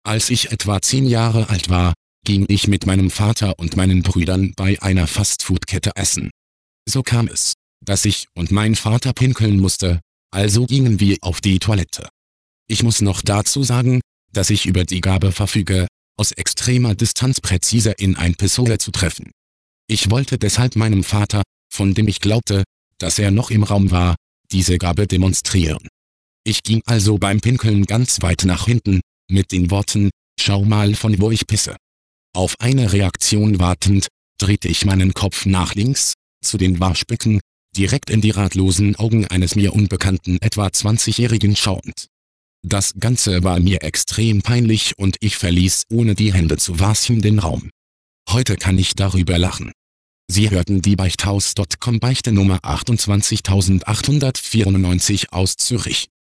Als ich etwa 10 Jahre alt war, ging ich mit meinem Vater und meinen Brüdern bei einer Fastfood-Kette essen. So kam es, dass ich und mein Vater pinkeln musste, also gingen wir auf die Toilette. Ich muss noch dazu sagen, dass ich über die Gabe verfüge, aus extremer Distanz präzise in ein Pissoir zu treffen. Ich wollte deshalb meinem Vater, von dem ich glaubte, dass er noch im Raum war, diese Gabe demonstrieren. Ich ging also beim Pinkeln ganz weit nach hinten, mit den Worten, schau mal von wo ich pisse. Auf eine Reaktion wartend, drehte ich meinen Kopf nach links, zu den Waschbecken, direkt in die ratlosen Augen eines mir unbekannten etwa 20-Jährigen schauend. Das Ganze war mir extrem peinlich und ich verließ ohne die Hände zu waschen den Raum. Heute kann ich darüber lachen. Sie hörten die Beichthaus.com Beichte Nummer 28894 aus Zürich.